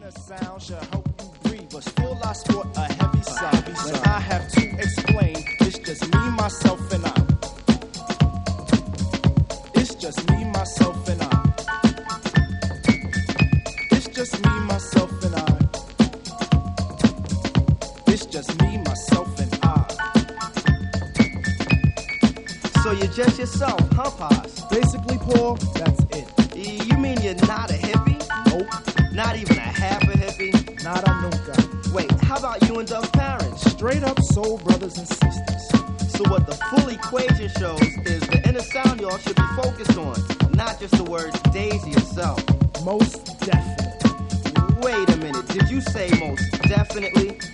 inner sound should help you breathe, but still I sport a heavy side. When I have to explain, it's just me, myself, and I. It's just me, myself, and I. It's just me, myself, and I. It's just me, myself, and I. So you're just yourself, huh, Pops? Basically, Paul, that's it. You mean you're not a hippie? Nope, Not even a half a hippie? nada nunca. Wait, how about you and Doug's parents? Straight up soul brothers and sisters. So what the full equation shows is the inner sound y'all should be focused on, not just the words Daisy itself. Most definitely. Wait a minute, did you say most definitely?